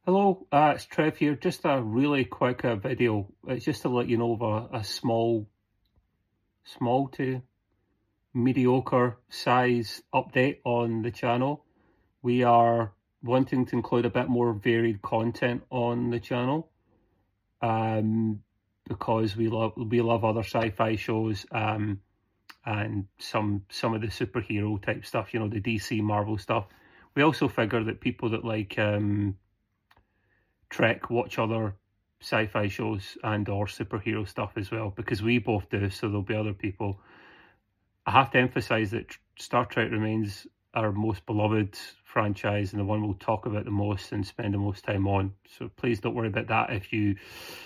Hello, it's Trev here. Just a really quick video. It's just to let you know of a small to mediocre size update on the channel. We are wanting to include a bit more varied content on the channel because we love other sci-fi shows and some of the superhero type stuff, you know, the DC Marvel stuff. We also figure that people that like Trek watch other sci-fi shows and or superhero stuff as well, because we both do, so there'll be other people. I have to emphasize that Star Trek remains our most beloved franchise and the one we'll talk about the most and spend the most time on, so please don't worry about that if you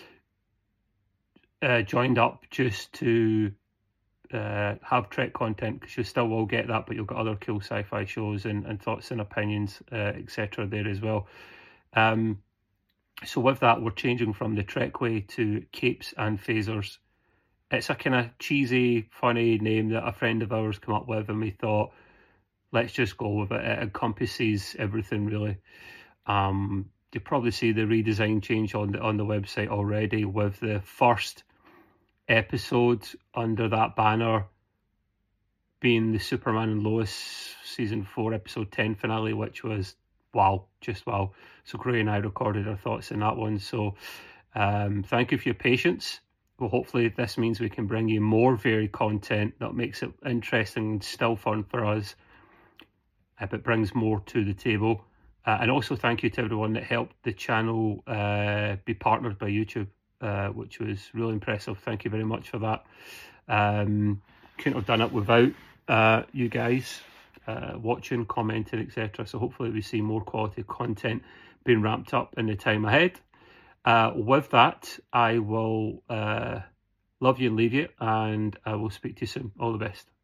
joined up just to have Trek content, because you still will get that, but you'll get other cool sci-fi shows and thoughts and opinions, etc. there as well. So with that, we're changing from the Trek way to Capes and Phasers. It's a kind of cheesy, funny name that a friend of ours came up with, and we thought, let's just go with it. It encompasses everything, really. You probably see the redesign change on the website already, with the first episode under that banner being the Superman and Lois season 4 episode 10 finale, which was wow, just wow. So Gray and I recorded our thoughts in that one. So thank you for your patience. Well, hopefully this means we can bring you more varied content that makes it interesting and still fun for us, but brings more to the table. And also thank you to everyone that helped the channel be partnered by YouTube, which was really impressive. Thank you very much for that. Couldn't have done it without you guys watching, commenting, etc. So hopefully we see more quality content being ramped up in the time ahead. With that, I will love you and leave you, and I will speak to you soon. All the best.